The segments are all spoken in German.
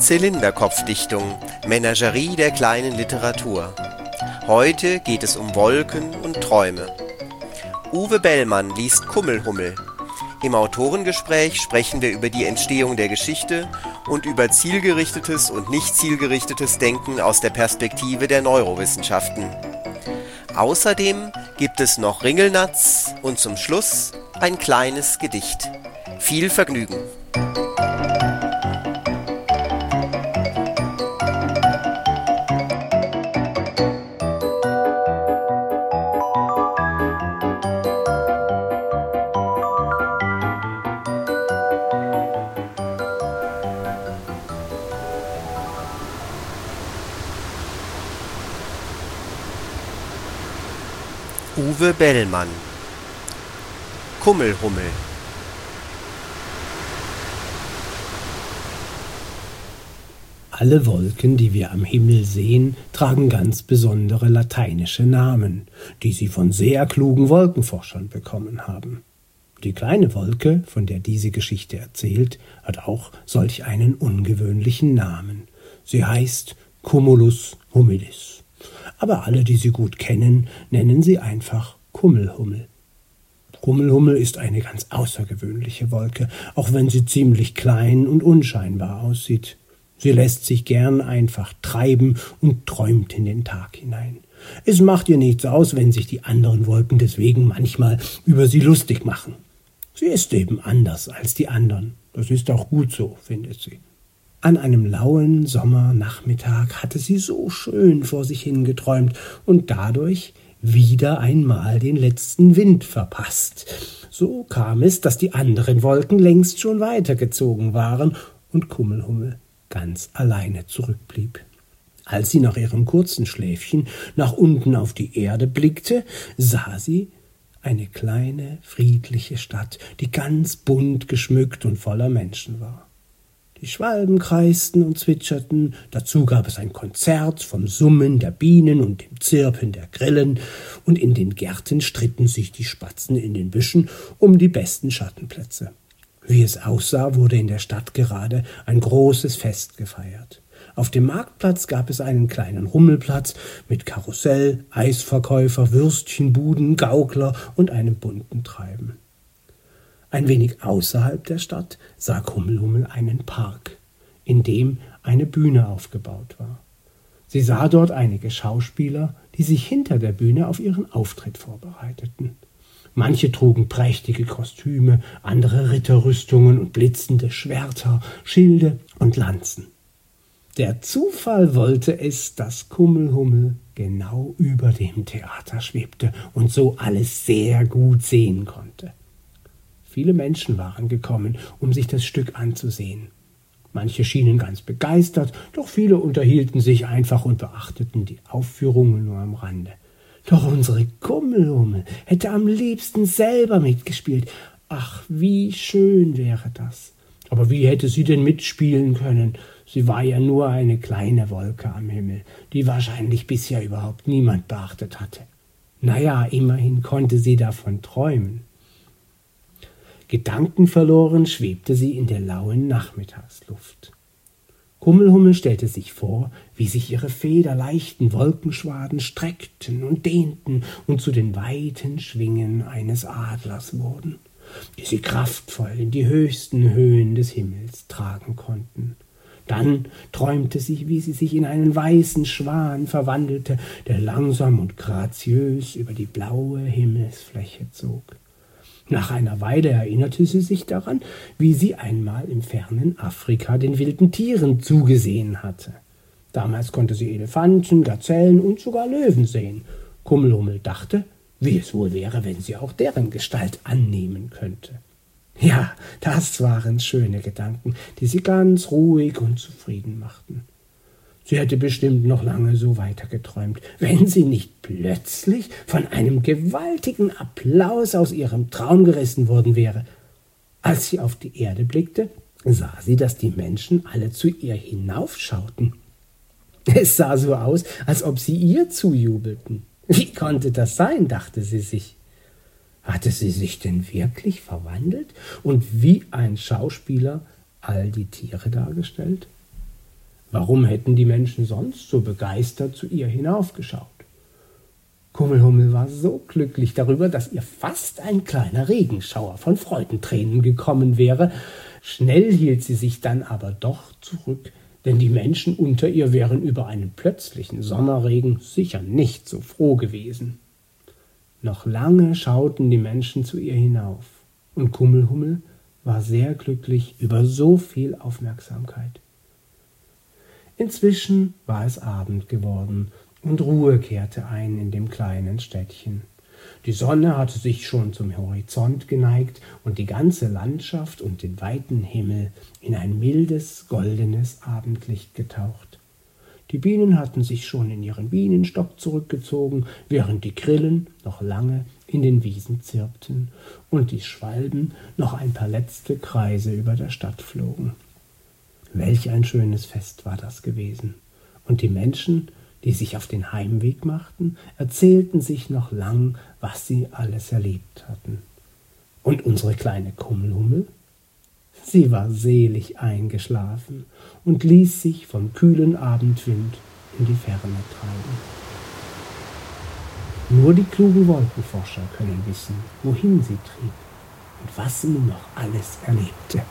Zylinderkopfdichtung, Menagerie der kleinen Literatur. Heute geht es um Wolken und Träume. Uwe Bellmann liest Kummelhummel. Im Autorengespräch sprechen wir über die Entstehung der Geschichte und über zielgerichtetes und nicht zielgerichtetes Denken aus der Perspektive der Neurowissenschaften. Außerdem gibt es noch Ringelnatz und zum Schluss ein kleines Gedicht. Viel Vergnügen! Uwe Bellmann. Kummelhummel. Alle Wolken, die wir am Himmel sehen, tragen ganz besondere lateinische Namen, die sie von sehr klugen Wolkenforschern bekommen haben. Die kleine Wolke, von der diese Geschichte erzählt, hat auch solch einen ungewöhnlichen Namen. Sie heißt Cumulus Humidis. Aber alle, die sie gut kennen, nennen sie einfach Kummelhummel. Kummelhummel ist eine ganz außergewöhnliche Wolke, auch wenn sie ziemlich klein und unscheinbar aussieht. Sie lässt sich gern einfach treiben und träumt in den Tag hinein. Es macht ihr nichts aus, wenn sich die anderen Wolken deswegen manchmal über sie lustig machen. Sie ist eben anders als die anderen. Das ist auch gut so, findet sie. An einem lauen Sommernachmittag hatte sie so schön vor sich hingeträumt und dadurch wieder einmal den letzten Wind verpasst. So kam es, dass die anderen Wolken längst schon weitergezogen waren und Kummelhummel ganz alleine zurückblieb. Als sie nach ihrem kurzen Schläfchen nach unten auf die Erde blickte, sah sie eine kleine, friedliche Stadt, die ganz bunt geschmückt und voller Menschen war. Die Schwalben kreisten und zwitscherten, dazu gab es ein Konzert vom Summen der Bienen und dem Zirpen der Grillen, und in den Gärten stritten sich die Spatzen in den Büschen um die besten Schattenplätze. Wie es aussah, wurde in der Stadt gerade ein großes Fest gefeiert. Auf dem Marktplatz gab es einen kleinen Rummelplatz mit Karussell, Eisverkäufer, Würstchenbuden, Gaukler und einem bunten Treiben. Ein wenig außerhalb der Stadt sah Kummelhummel einen Park, in dem eine Bühne aufgebaut war. Sie sah dort einige Schauspieler, die sich hinter der Bühne auf ihren Auftritt vorbereiteten. Manche trugen prächtige Kostüme, andere Ritterrüstungen und blitzende Schwerter, Schilde und Lanzen. Der Zufall wollte es, dass Kummelhummel genau über dem Theater schwebte und so alles sehr gut sehen konnte. Viele Menschen waren gekommen, um sich das Stück anzusehen. Manche schienen ganz begeistert, doch viele unterhielten sich einfach und beachteten die Aufführungen nur am Rande. Doch unsere Kummelhummel hätte am liebsten selber mitgespielt. Ach, wie schön wäre das. Aber wie hätte sie denn mitspielen können? Sie war ja nur eine kleine Wolke am Himmel, die wahrscheinlich bisher überhaupt niemand beachtet hatte. Naja, immerhin konnte sie davon träumen. Gedankenverloren schwebte sie in der lauen Nachmittagsluft. Kummelhummel stellte sich vor, wie sich ihre federleichten Wolkenschwaden streckten und dehnten und zu den weiten Schwingen eines Adlers wurden, die sie kraftvoll in die höchsten Höhen des Himmels tragen konnten. Dann träumte sie, wie sie sich in einen weißen Schwan verwandelte, der langsam und graziös über die blaue Himmelsfläche zog. Nach einer Weile erinnerte sie sich daran, wie sie einmal im fernen Afrika den wilden Tieren zugesehen hatte. Damals konnte sie Elefanten, Gazellen und sogar Löwen sehen. Kummelhummel dachte, wie es wohl wäre, wenn sie auch deren Gestalt annehmen könnte. Ja, das waren schöne Gedanken, die sie ganz ruhig und zufrieden machten. Sie hätte bestimmt noch lange so weitergeträumt, wenn sie nicht plötzlich von einem gewaltigen Applaus aus ihrem Traum gerissen worden wäre. Als sie auf die Erde blickte, sah sie, dass die Menschen alle zu ihr hinaufschauten. Es sah so aus, als ob sie ihr zujubelten. Wie konnte das sein, dachte sie sich. Hatte sie sich denn wirklich verwandelt und wie ein Schauspieler all die Tiere dargestellt? Warum hätten die Menschen sonst so begeistert zu ihr hinaufgeschaut? Kummelhummel war so glücklich darüber, dass ihr fast ein kleiner Regenschauer von Freudentränen gekommen wäre. Schnell hielt sie sich dann aber doch zurück, denn die Menschen unter ihr wären über einen plötzlichen Sommerregen sicher nicht so froh gewesen. Noch lange schauten die Menschen zu ihr hinauf, und Kummelhummel war sehr glücklich über so viel Aufmerksamkeit. Inzwischen war es Abend geworden, und Ruhe kehrte ein in dem kleinen Städtchen. Die Sonne hatte sich schon zum Horizont geneigt und die ganze Landschaft und den weiten Himmel in ein mildes, goldenes Abendlicht getaucht. Die Bienen hatten sich schon in ihren Bienenstock zurückgezogen, während die Grillen noch lange in den Wiesen zirpten und die Schwalben noch ein paar letzte Kreise über der Stadt flogen. Welch ein schönes Fest war das gewesen! Und die Menschen, die sich auf den Heimweg machten, erzählten sich noch lang, was sie alles erlebt hatten. Und unsere kleine Kummelhummel? Sie war selig eingeschlafen und ließ sich vom kühlen Abendwind in die Ferne treiben. Nur die klugen Wolkenforscher können wissen, wohin sie trieb und was sie noch alles erlebte.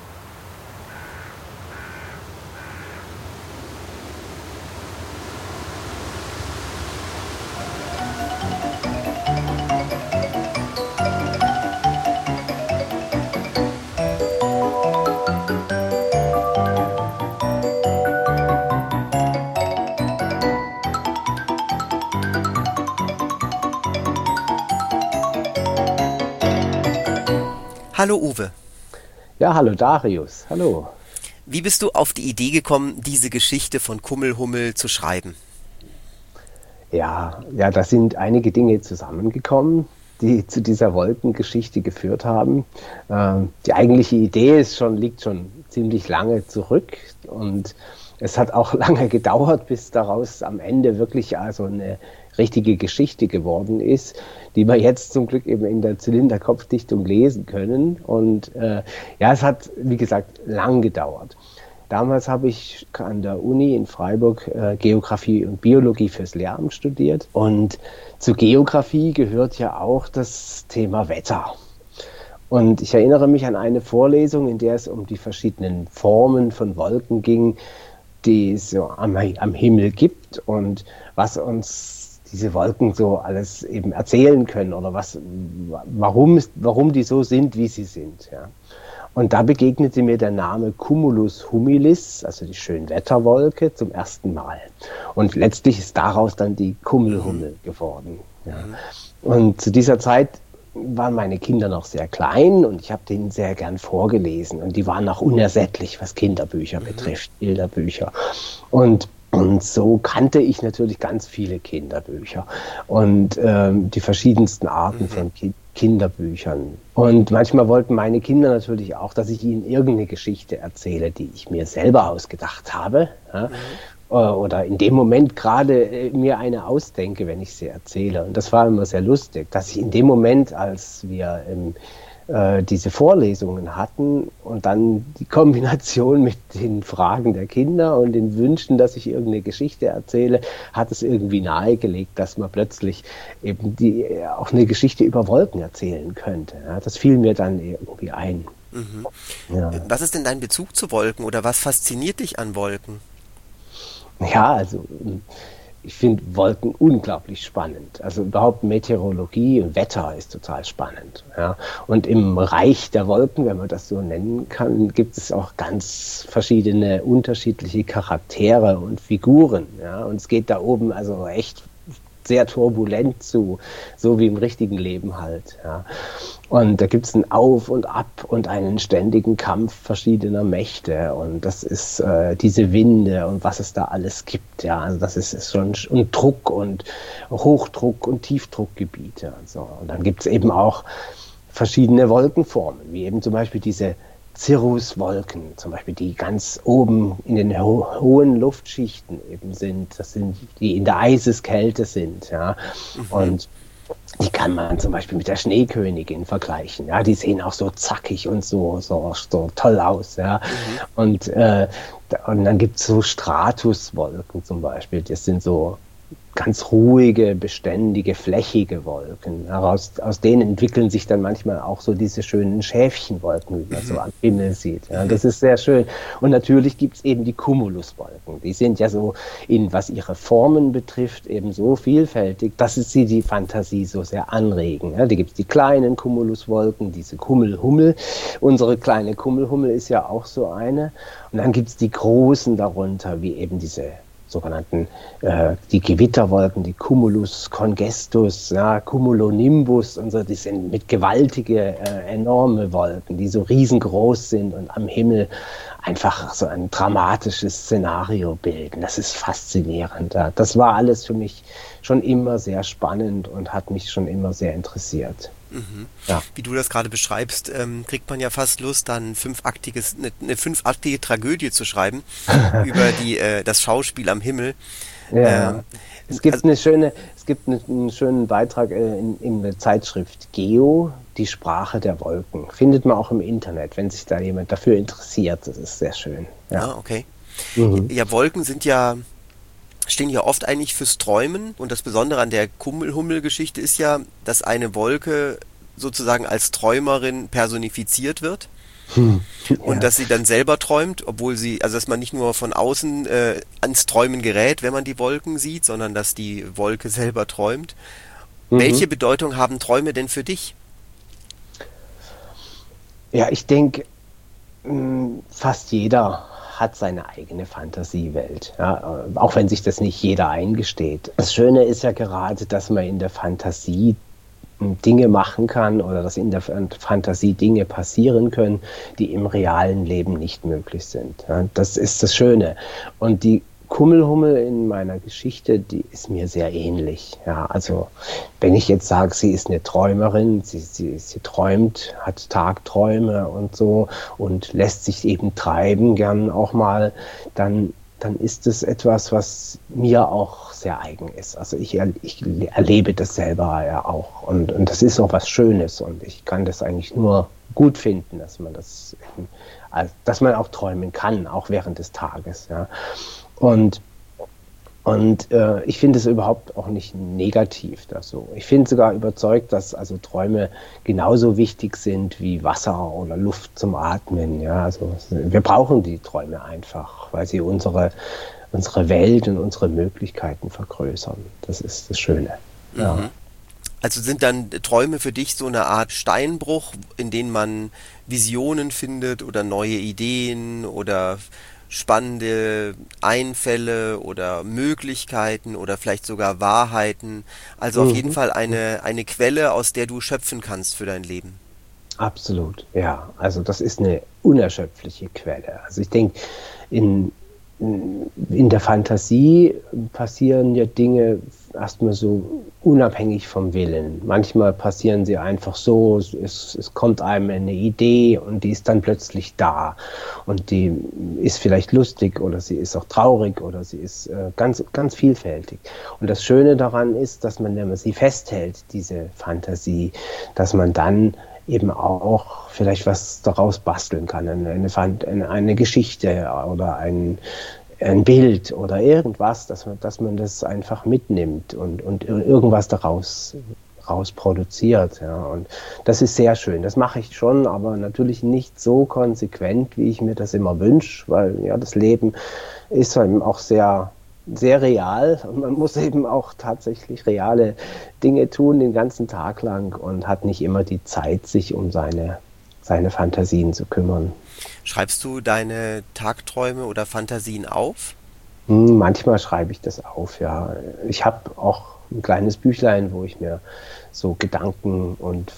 Hallo Uwe. Ja, hallo Darius, hallo. Wie bist du auf die Idee gekommen, diese Geschichte von Kummelhummel zu schreiben? Ja, da sind einige Dinge zusammengekommen, die zu dieser Wolkengeschichte geführt haben. Die eigentliche Idee liegt schon ziemlich lange zurück und es hat auch lange gedauert, bis daraus am Ende wirklich also eine richtige Geschichte geworden ist, die wir jetzt zum Glück eben in der Zylinderkopfdichtung lesen können. Und es hat, wie gesagt, lang gedauert. Damals habe ich an der Uni in Freiburg Geografie und Biologie fürs Lehramt studiert. Und zu Geografie gehört ja auch das Thema Wetter. Und ich erinnere mich an eine Vorlesung, in der es um die verschiedenen Formen von Wolken ging, die es so am Himmel gibt und was uns diese Wolken so alles eben erzählen können oder warum die so sind, wie sie sind. Ja. Und da begegnete mir der Name Cumulus humilis, also die Schönwetterwolke, zum ersten Mal. Und letztlich ist daraus dann die Kummelhummel geworden. Ja. Und zu dieser Zeit waren meine Kinder noch sehr klein und ich habe denen sehr gern vorgelesen. Und die waren auch unersättlich, was Kinderbücher betrifft, Bilderbücher. Und so kannte ich natürlich ganz viele Kinderbücher und die verschiedensten Arten von Kinderbüchern. Und manchmal wollten meine Kinder natürlich auch, dass ich ihnen irgendeine Geschichte erzähle, die ich mir selber ausgedacht habe. Ja? Oder in dem Moment gerade mir eine ausdenke, wenn ich sie erzähle. Und das war immer sehr lustig, dass ich in dem Moment, als wir diese Vorlesungen hatten und dann die Kombination mit den Fragen der Kinder und den Wünschen, dass ich irgendeine Geschichte erzähle, hat es irgendwie nahegelegt, dass man plötzlich eben auch eine Geschichte über Wolken erzählen könnte. Ja, das fiel mir dann irgendwie ein. Mhm. Ja. Was ist denn dein Bezug zu Wolken oder was fasziniert dich an Wolken? Ja, also ich finde Wolken unglaublich spannend. Also überhaupt Meteorologie und Wetter ist total spannend. Ja. Und im Reich der Wolken, wenn man das so nennen kann, gibt es auch ganz verschiedene unterschiedliche Charaktere und Figuren. Ja. Und es geht da oben also echt sehr turbulent zu, so wie im richtigen Leben halt. Ja. Und da gibt es ein Auf und Ab und einen ständigen Kampf verschiedener Mächte und das ist diese Winde und was es da alles gibt. Ja. Also das ist schon und Druck und Hochdruck und Tiefdruckgebiete und so. Und dann gibt es eben auch verschiedene Wolkenformen, wie eben zum Beispiel diese Cirruswolken, zum Beispiel, die ganz oben in den hohen Luftschichten eben sind. Das sind, die in der Eiseskälte sind. Ja. Und Die kann man zum Beispiel mit der Schneekönigin vergleichen. Ja, die sehen auch so zackig und so toll aus. Ja. Mhm. Und dann gibt es so Stratuswolken zum Beispiel. Das sind so ganz ruhige, beständige, flächige Wolken. Aus denen entwickeln sich dann manchmal auch so diese schönen Schäfchenwolken, wie man so am Himmel sieht. Ja, das ist sehr schön. Und natürlich gibt es eben die Cumuluswolken. Die sind ja so, was ihre Formen betrifft, eben so vielfältig, dass sie die Fantasie so sehr anregen. Ja, da gibt es die kleinen Cumuluswolken, diese Kummelhummel. Unsere kleine Kummelhummel ist ja auch so eine. Und dann gibt es die großen darunter, wie eben diese sogenannten die Gewitterwolken, die Cumulus congestus, ja, Cumulonimbus und so, die sind mit gewaltige, enorme Wolken, die so riesengroß sind und am Himmel einfach so ein dramatisches Szenario bilden. Das ist faszinierend. Ja. Das war alles für mich schon immer sehr spannend und hat mich schon immer sehr interessiert. Mhm. Ja. Wie du das gerade beschreibst, kriegt man ja fast Lust, dann eine fünfaktige Tragödie zu schreiben über das Schauspiel am Himmel. Ja. Es gibt Also, einen schönen Beitrag in der Zeitschrift Geo, die Sprache der Wolken. Findet man auch im Internet, wenn sich da jemand dafür interessiert. Das ist sehr schön. Ja. okay. Mhm. Ja, Wolken stehen ja oft eigentlich fürs Träumen, und das Besondere an der Kummelhummel-Geschichte ist ja, dass eine Wolke sozusagen als Träumerin personifiziert wird. Und Ja. dass sie dann selber träumt, also dass man nicht nur von außen ans Träumen gerät, wenn man die Wolken sieht, sondern dass die Wolke selber träumt. Mhm. Welche Bedeutung haben Träume denn für dich? Ja, ich denke, fast jeder hat seine eigene Fantasiewelt, ja, auch wenn sich das nicht jeder eingesteht. Das Schöne ist ja gerade, dass man in der Fantasie Dinge machen kann oder dass in der Fantasie Dinge passieren können, die im realen Leben nicht möglich sind. Ja, das ist das Schöne. Und die Kummelhummel in meiner Geschichte, die ist mir sehr ähnlich. Ja, also wenn ich jetzt sage, sie ist eine Träumerin, sie träumt, hat Tagträume und so und lässt sich eben treiben, gern auch mal, dann ist es etwas, was mir auch sehr eigen ist. Also ich erlebe das selber ja auch. Und das ist auch was Schönes. Und ich kann das eigentlich nur gut finden, dass man auch träumen kann, auch während des Tages. Ja. Und ich finde es überhaupt auch nicht negativ. Ich bin sogar überzeugt, dass also Träume genauso wichtig sind wie Wasser oder Luft zum Atmen. Ja, also wir brauchen die Träume einfach, weil sie unsere Welt und unsere Möglichkeiten vergrößern. Das ist das Schöne. Ja. Mhm. Also sind dann Träume für dich so eine Art Steinbruch, in denen man Visionen findet oder neue Ideen oder spannende Einfälle oder Möglichkeiten oder vielleicht sogar Wahrheiten. Also auf jeden Mhm. Fall eine Quelle, aus der du schöpfen kannst für dein Leben. Absolut, ja. Also das ist eine unerschöpfliche Quelle. Also ich denke, in, in der Fantasie passieren ja Dinge erstmal so unabhängig vom Willen. Manchmal passieren sie einfach so, es kommt einem eine Idee und die ist dann plötzlich da. Und die ist vielleicht lustig oder sie ist auch traurig oder sie ist ganz, ganz vielfältig. Und das Schöne daran ist, dass man, wenn man sie festhält, diese Fantasie, dass man dann eben auch vielleicht was daraus basteln kann, eine Geschichte oder ein Bild oder irgendwas, dass man das einfach mitnimmt und irgendwas daraus produziert. Ja. Und das ist sehr schön. Das mache ich schon, aber natürlich nicht so konsequent, wie ich mir das immer wünsche, weil ja das Leben ist eben auch sehr sehr real und man muss eben auch tatsächlich reale Dinge tun den ganzen Tag lang und hat nicht immer die Zeit, sich um seine Fantasien zu kümmern. Schreibst du deine Tagträume oder Fantasien auf? Manchmal schreibe ich das auf, ja. Ich habe auch ein kleines Büchlein, wo ich mir so Gedanken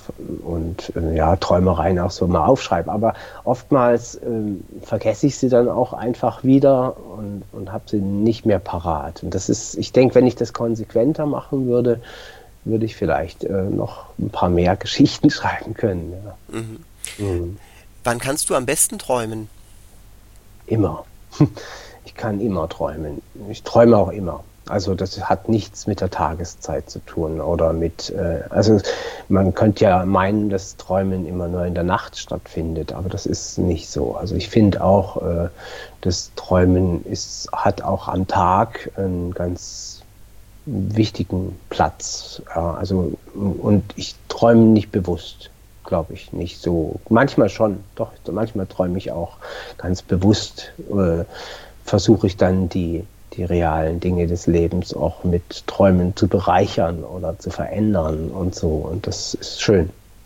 und ja, Träumereien auch so mal aufschreibe. Aber oftmals vergesse ich sie dann auch einfach wieder und habe sie nicht mehr parat. Und das ist, ich denke, wenn ich das konsequenter machen würde, würde ich vielleicht noch ein paar mehr Geschichten schreiben können. Ja. Mhm. Mhm. Wann kannst du am besten träumen? Immer. Ich kann immer träumen. Ich träume auch immer. Also das hat nichts mit der Tageszeit zu tun oder also man könnte ja meinen, dass Träumen immer nur in der Nacht stattfindet, aber das ist nicht so. Also ich finde auch, das Träumen hat auch am Tag einen ganz wichtigen Platz. Ja, also, und ich träume nicht bewusst, glaube ich, nicht so. Manchmal schon, doch, manchmal träume ich auch ganz bewusst, versuche ich dann die realen Dinge des Lebens auch mit Träumen zu bereichern oder zu verändern und so. Und das ist schön.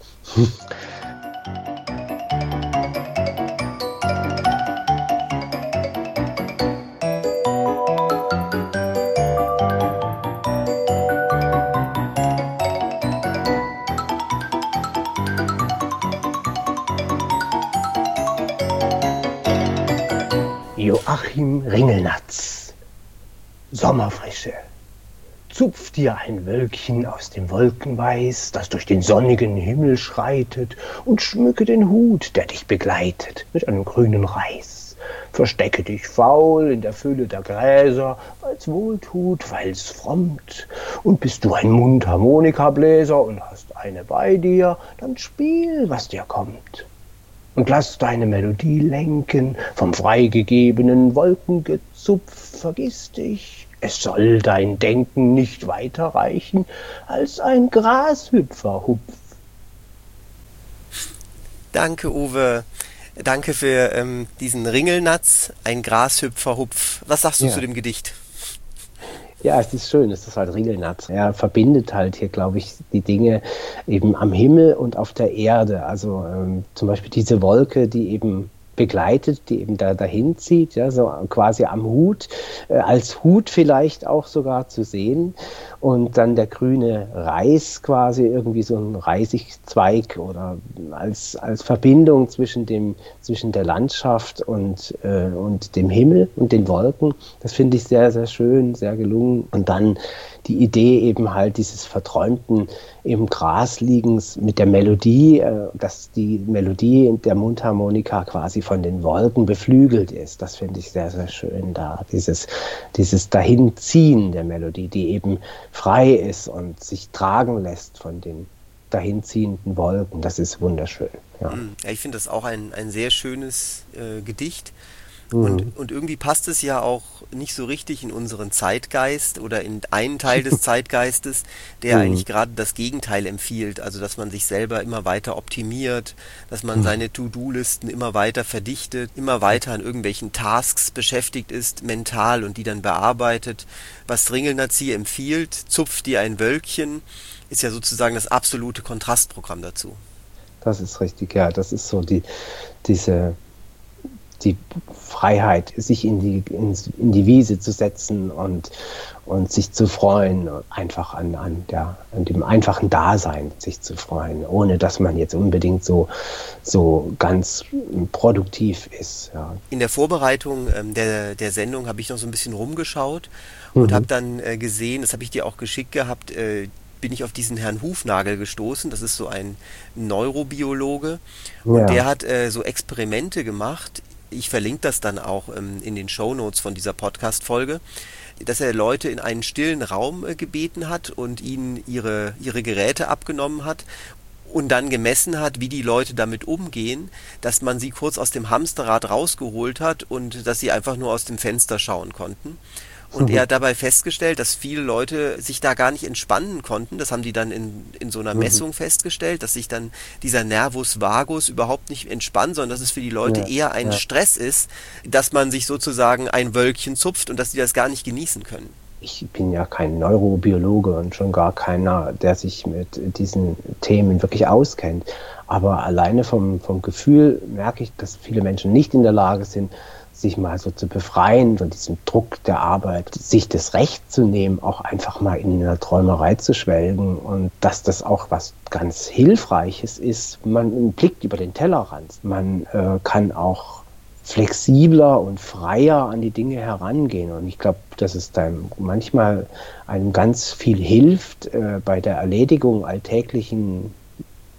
Joachim Ringelnatz. Sommerfrische. Zupf dir ein Wölkchen aus dem Wolkenweiß, das durch den sonnigen Himmel schreitet, und schmücke den Hut, der dich begleitet, mit einem grünen Reis. Verstecke dich faul in der Fülle der Gräser, weil's wohltut, weil's frommt. Und bist du ein Mundharmonikabläser und hast eine bei dir, dann spiel, was dir kommt. Und lass deine Melodie lenken vom freigegebenen Wolkengezupf, vergiss dich. Es soll dein Denken nicht weiter reichen als ein Grashüpferhupf. Danke, Uwe. Danke für diesen Ringelnatz, ein Grashüpferhupf. Was sagst du zu dem Gedicht? Ja, es ist schön, es ist halt Ringelnatz. Er verbindet halt hier, glaube ich, die Dinge eben am Himmel und auf der Erde. Also zum Beispiel diese Wolke, die eben begleitet, die eben dahin zieht, ja, so quasi am Hut, als Hut vielleicht auch sogar zu sehen. Und dann der grüne Reis quasi, irgendwie so ein Reisigzweig oder als Verbindung zwischen der Landschaft und dem Himmel und den Wolken. Das finde ich sehr, sehr schön, sehr gelungen. Und dann die Idee eben halt dieses verträumten im Grasliegens mit der Melodie, dass die Melodie der Mundharmonika quasi von den Wolken beflügelt ist. Das finde ich sehr, sehr schön da. Dieses Dahinziehen der Melodie, die eben frei ist und sich tragen lässt von den dahinziehenden Wolken. Das ist wunderschön. Ja. Ja, ich finde das auch ein sehr schönes Gedicht. Und irgendwie passt es ja auch nicht so richtig in unseren Zeitgeist oder in einen Teil des Zeitgeistes, der eigentlich gerade das Gegenteil empfiehlt. Also, dass man sich selber immer weiter optimiert, dass man seine To-Do-Listen immer weiter verdichtet, immer weiter an irgendwelchen Tasks beschäftigt ist, mental, und die dann bearbeitet. Was Ringelnatz hier empfiehlt, zupf dir ein Wölkchen, ist ja sozusagen das absolute Kontrastprogramm dazu. Das ist richtig, ja. Das ist so die Freiheit, sich in die Wiese zu setzen und sich zu freuen, einfach an dem einfachen Dasein sich zu freuen, ohne dass man jetzt unbedingt so ganz produktiv ist. Ja. In der Vorbereitung der Sendung habe ich noch so ein bisschen rumgeschaut und habe dann gesehen, das habe ich dir auch geschickt gehabt, bin ich auf diesen Herrn Hufnagel gestoßen. Das ist so ein Neurobiologe und der hat so Experimente gemacht. Ich verlinke das dann auch in den Shownotes von dieser Podcast-Folge, dass er Leute in einen stillen Raum gebeten hat und ihnen ihre Geräte abgenommen hat und dann gemessen hat, wie die Leute damit umgehen, dass man sie kurz aus dem Hamsterrad rausgeholt hat und dass sie einfach nur aus dem Fenster schauen konnten. Und er hat dabei festgestellt, dass viele Leute sich da gar nicht entspannen konnten. Das haben die dann in so einer Messung festgestellt, dass sich dann dieser Nervus vagus überhaupt nicht entspannt, sondern dass es für die Leute eher ein Stress ist, dass man sich sozusagen ein Wölkchen zupft und dass die das gar nicht genießen können. Ich bin ja kein Neurobiologe und schon gar keiner, der sich mit diesen Themen wirklich auskennt. Aber alleine vom Gefühl merke ich, dass viele Menschen nicht in der Lage sind, sich mal so zu befreien von diesem Druck der Arbeit, sich das Recht zu nehmen, auch einfach mal in einer Träumerei zu schwelgen, und dass das auch was ganz Hilfreiches ist. Man blickt über den Tellerrand, man kann auch flexibler und freier an die Dinge herangehen, und ich glaube, dass es dann manchmal einem ganz viel hilft bei der Erledigung alltäglichen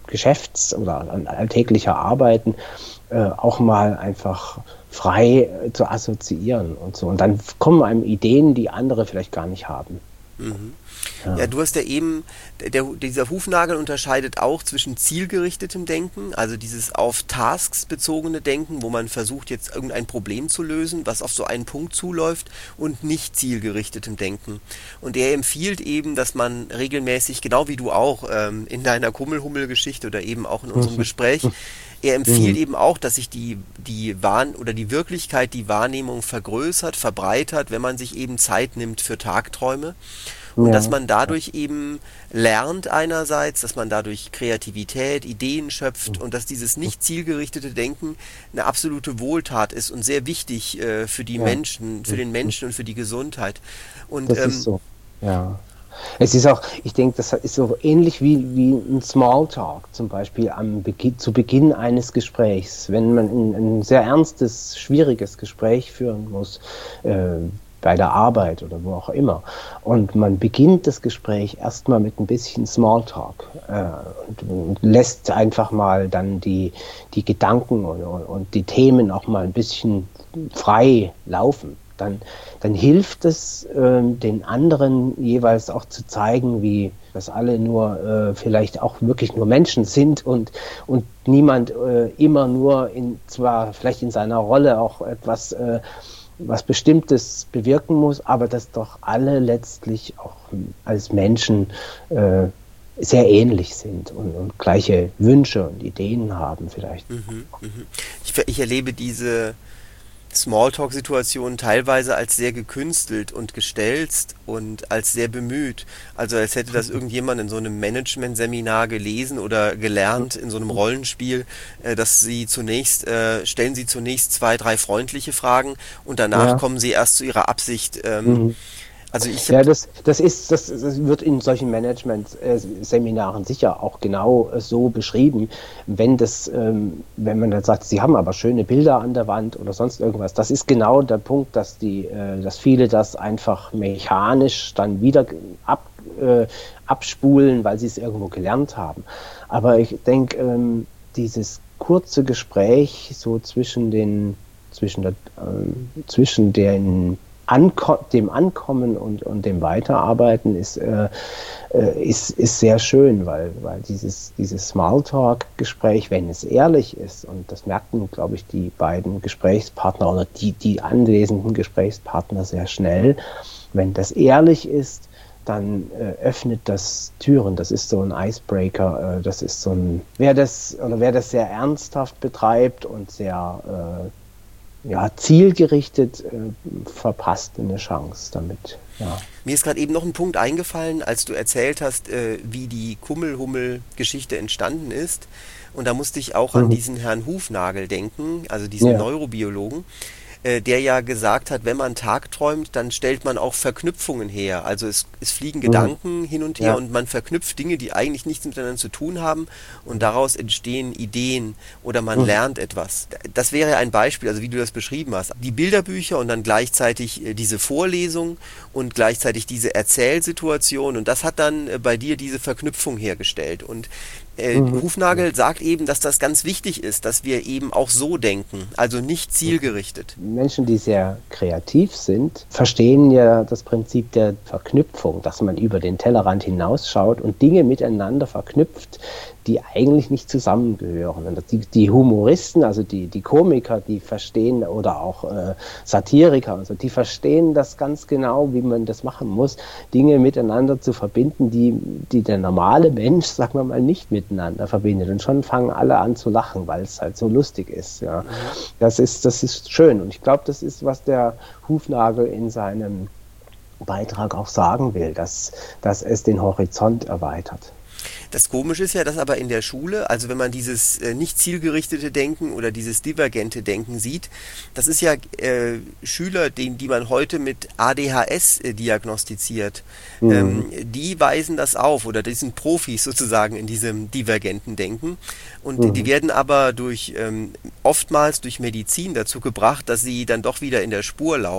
Geschäfts- oder an alltäglicher Arbeiten auch mal einfach frei zu assoziieren und so. Und dann kommen einem Ideen, die andere vielleicht gar nicht haben. Mhm. Ja, du hast ja eben, dieser Hufnagel unterscheidet auch zwischen zielgerichtetem Denken, also dieses auf Tasks bezogene Denken, wo man versucht, jetzt irgendein Problem zu lösen, was auf so einen Punkt zuläuft, und nicht zielgerichtetem Denken. Und er empfiehlt eben, dass man regelmäßig, genau wie du auch in deiner Kummelhummel-Geschichte oder eben auch in unserem Gespräch, er empfiehlt eben auch, dass sich die Wirklichkeit, die Wahrnehmung vergrößert, verbreitert, wenn man sich eben Zeit nimmt für Tagträume. Und dass man dadurch eben lernt einerseits, dass man dadurch Kreativität, Ideen schöpft und dass dieses nicht zielgerichtete Denken eine absolute Wohltat ist und sehr wichtig für die Menschen, für den Menschen und für die Gesundheit. Und das ist so, ja. Es ist auch, ich denke, das ist so ähnlich wie ein Smalltalk zum Beispiel zu Beginn eines Gesprächs. Wenn man ein sehr ernstes, schwieriges Gespräch führen muss, bei der Arbeit oder wo auch immer. Und man beginnt das Gespräch erstmal mit ein bisschen Smalltalk und lässt einfach mal dann die Gedanken und die Themen auch mal ein bisschen frei laufen. Dann hilft es, den anderen jeweils auch zu zeigen, wie das alle nur vielleicht auch wirklich nur Menschen sind und niemand immer nur zwar vielleicht in seiner Rolle auch etwas was Bestimmtes bewirken muss, aber dass doch alle letztlich auch als Menschen sehr ähnlich sind und gleiche Wünsche und Ideen haben vielleicht. Ich erlebe diese Smalltalk-Situationen teilweise als sehr gekünstelt und gestelzt und als sehr bemüht. Also als hätte das irgendjemand in so einem Management-Seminar gelesen oder gelernt in so einem Rollenspiel, dass stellen Sie zunächst 2, 3 freundliche Fragen und danach kommen Sie erst zu Ihrer Absicht. Also das wird in solchen Management-Seminaren sicher auch genau so beschrieben, wenn man dann sagt, sie haben aber schöne Bilder an der Wand oder sonst irgendwas. Das ist genau der Punkt, dass viele das einfach mechanisch dann wieder abspulen, weil sie es irgendwo gelernt haben. Aber ich denke, dieses kurze Gespräch so zwischen dem Ankommen und dem Weiterarbeiten ist sehr schön, weil dieses Smalltalk-Gespräch, wenn es ehrlich ist, und das merkten, glaube ich, die beiden Gesprächspartner oder die anwesenden Gesprächspartner sehr schnell, wenn das ehrlich ist, dann öffnet das Türen. Das ist so ein Icebreaker. Das ist so wer das sehr ernsthaft betreibt und sehr zielgerichtet, verpasst eine Chance damit. Ja. Mir ist gerade eben noch ein Punkt eingefallen, als du erzählt hast, wie die Kummelhummel-Geschichte entstanden ist. Und da musste ich auch an diesen Herrn Hufnagel denken, also diesen Neurobiologen, der ja gesagt hat, wenn man tagträumt, dann stellt man auch Verknüpfungen her. Also es fliegen Gedanken hin und her und man verknüpft Dinge, die eigentlich nichts miteinander zu tun haben und daraus entstehen Ideen oder man lernt etwas. Das wäre ein Beispiel, also wie du das beschrieben hast. Die Bilderbücher und dann gleichzeitig diese Vorlesung und gleichzeitig diese Erzählsituation und das hat dann bei dir diese Verknüpfung hergestellt. Und Hufnagel sagt eben, dass das ganz wichtig ist, dass wir eben auch so denken, also nicht zielgerichtet. Menschen, die sehr kreativ sind, verstehen ja das Prinzip der Verknüpfung, dass man über den Tellerrand hinausschaut und Dinge miteinander verknüpft, die eigentlich nicht zusammengehören. Und die Humoristen, also die Komiker, die verstehen, oder auch Satiriker, also die verstehen das ganz genau, wie man das machen muss, Dinge miteinander zu verbinden, die der normale Mensch, sagen wir mal, nicht miteinander verbindet. Und schon fangen alle an zu lachen, weil es halt so lustig ist. Ja. Das ist schön. Und ich glaube, das ist, was der Hufnagel in seinem Beitrag auch sagen will, dass es den Horizont erweitert. Das Komische ist ja, dass aber in der Schule, also wenn man dieses nicht zielgerichtete Denken oder dieses divergente Denken sieht, das ist ja Schüler, die man heute mit ADHS diagnostiziert, die weisen das auf oder die sind Profis sozusagen in diesem divergenten Denken und die werden aber oftmals durch Medizin dazu gebracht, dass sie dann doch wieder in der Spur laufen.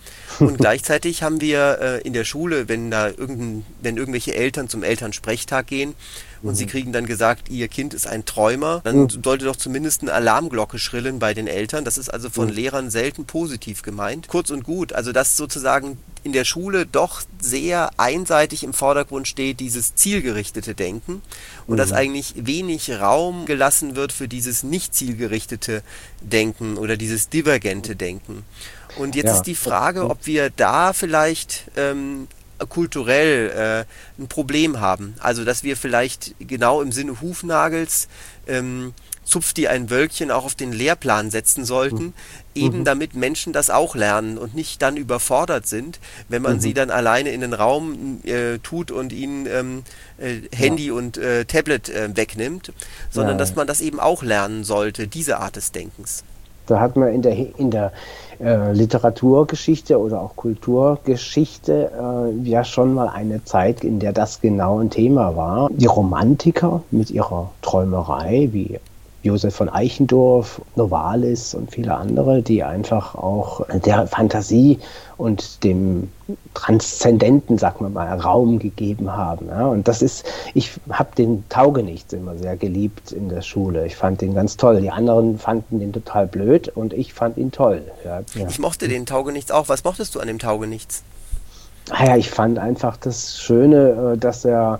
Und gleichzeitig haben wir in der Schule, wenn irgendwelche Eltern zum Elternsprechtag gehen und sie kriegen dann gesagt, ihr Kind ist ein Träumer, dann sollte doch zumindest eine Alarmglocke schrillen bei den Eltern. Das ist also von Lehrern selten positiv gemeint. Kurz und gut, also dass sozusagen in der Schule doch sehr einseitig im Vordergrund steht dieses zielgerichtete Denken und dass eigentlich wenig Raum gelassen wird für dieses nicht zielgerichtete Denken oder dieses divergente Denken. Und jetzt ist die Frage, ob wir da vielleicht kulturell ein Problem haben. Also, dass wir vielleicht genau im Sinne Hufnagels zupft dir ein Wölkchen auch auf den Lehrplan setzen sollten, eben damit Menschen das auch lernen und nicht dann überfordert sind, wenn man sie dann alleine in den Raum tut und ihnen Handy und Tablet wegnimmt, sondern dass man das eben auch lernen sollte, diese Art des Denkens. Da hat man in der Literaturgeschichte oder auch Kulturgeschichte ja schon mal eine Zeit, in der das genau ein Thema war. Die Romantiker mit ihrer Träumerei, wie Josef von Eichendorff, Novalis und viele andere, die einfach auch der Fantasie und dem Transzendenten, sagen wir mal, Raum gegeben haben. Ja, und ich habe den Taugenichts immer sehr geliebt in der Schule. Ich fand den ganz toll. Die anderen fanden den total blöd und ich fand ihn toll. Ja. Ich mochte den Taugenichts auch. Was mochtest du an dem Taugenichts? Naja, ich fand einfach das Schöne, dass er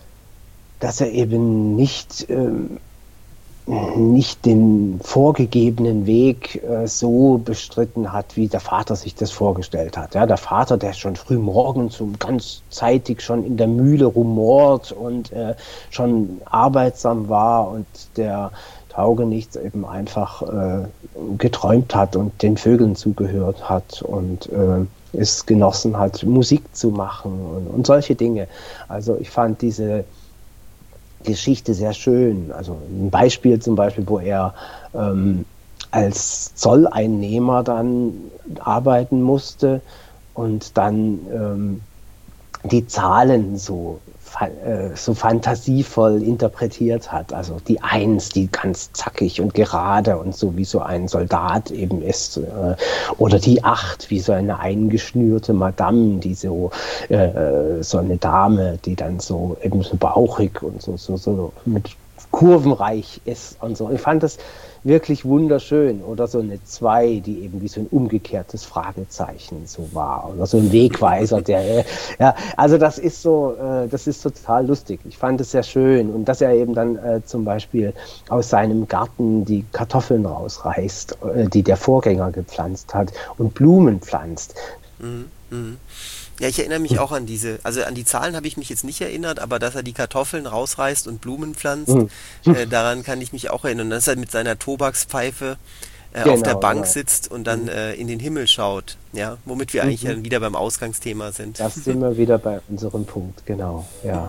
eben nicht den vorgegebenen Weg so bestritten hat, wie der Vater sich das vorgestellt hat. Ja, der Vater, der schon früh morgens ganz zeitig schon in der Mühle rumort und schon arbeitsam war und der Taugenichts eben einfach geträumt hat und den Vögeln zugehört hat und es genossen hat, Musik zu machen und solche Dinge. Also ich fand diese Geschichte sehr schön. Also ein Beispiel zum Beispiel, wo er als Zolleinnehmer dann arbeiten musste und dann die Zahlen so fantasievoll interpretiert hat. Also die 1, die ganz zackig und gerade und so wie so ein Soldat eben ist. Oder die 8, wie so eine eingeschnürte Madame, die so eine Dame, die dann so eben so bauchig und so mit kurvenreich ist und so. Ich fand das wirklich wunderschön. Oder so eine 2, die eben wie so ein umgekehrtes Fragezeichen so war. Oder so ein Wegweiser, also das ist total lustig. Ich fand es sehr schön. Und dass er eben dann zum Beispiel aus seinem Garten die Kartoffeln rausreißt, die der Vorgänger gepflanzt hat und Blumen pflanzt. Ja, ich erinnere mich auch an an die Zahlen habe ich mich jetzt nicht erinnert, aber dass er die Kartoffeln rausreißt und Blumen pflanzt, daran kann ich mich auch erinnern. Dass er mit seiner Tobakspfeife auf der Bank sitzt und dann in den Himmel schaut, ja, womit wir eigentlich dann wieder beim Ausgangsthema sind. Das sind wir wieder bei unserem Punkt, genau, ja.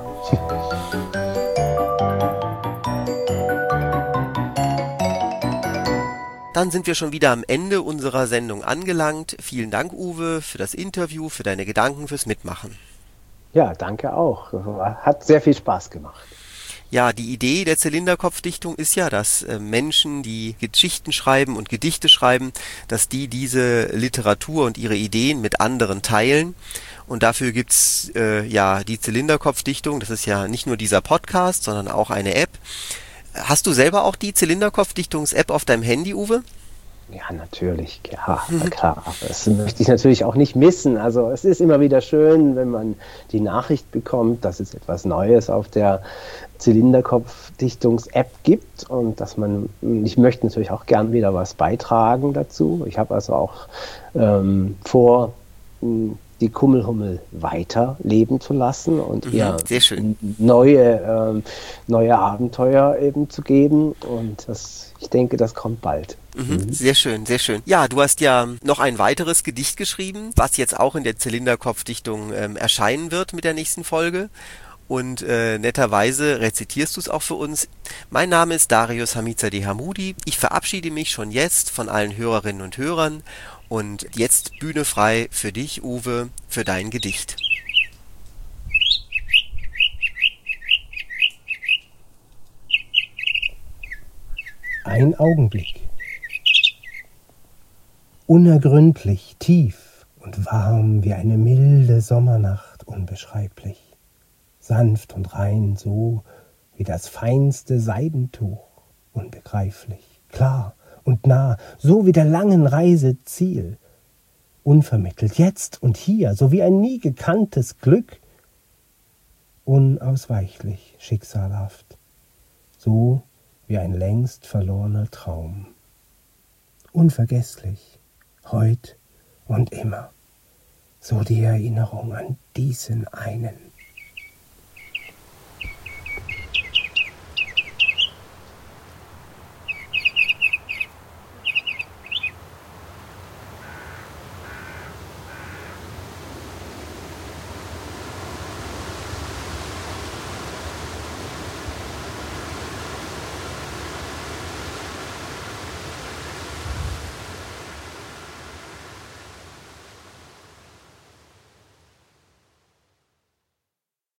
Dann sind wir schon wieder am Ende unserer Sendung angelangt. Vielen Dank, Uwe, für das Interview, für deine Gedanken, fürs Mitmachen. Ja, danke auch. Hat sehr viel Spaß gemacht. Ja, die Idee der Zylinderkopfdichtung ist ja, dass Menschen, die Geschichten schreiben und Gedichte schreiben, dass die diese Literatur und ihre Ideen mit anderen teilen. Und dafür gibt's die Zylinderkopfdichtung. Das ist ja nicht nur dieser Podcast, sondern auch eine App. Hast du selber auch die Zylinderkopfdichtungs-App auf deinem Handy, Uwe? Ja, natürlich, ja, klar. Das möchte ich natürlich auch nicht missen. Also es ist immer wieder schön, wenn man die Nachricht bekommt, dass es etwas Neues auf der Zylinderkopfdichtungs-App gibt und ich möchte natürlich auch gern wieder was beitragen dazu. Ich habe also auch vor, die Kummelhummel weiterleben zu lassen und ihr neue Abenteuer eben zu geben. Und ich denke, das kommt bald. Sehr schön, sehr schön. Ja, du hast ja noch ein weiteres Gedicht geschrieben, was jetzt auch in der Zylinderkopfdichtung erscheinen wird mit der nächsten Folge. Und netterweise rezitierst du es auch für uns. Mein Name ist Darius Hamizadeh Hammoudi. Ich verabschiede mich schon jetzt von allen Hörerinnen und Hörern. Und jetzt Bühne frei für dich, Uwe, für dein Gedicht. Ein Augenblick. Unergründlich, tief und warm wie eine milde Sommernacht unbeschreiblich, sanft und rein, so wie das feinste Seidentuch, unbegreiflich, klar und nah, so wie der langen Reise Ziel, unvermittelt, jetzt und hier, so wie ein nie gekanntes Glück, unausweichlich, schicksalhaft, so wie ein längst verlorener Traum, unvergesslich, heut und immer, so die Erinnerung an diesen einen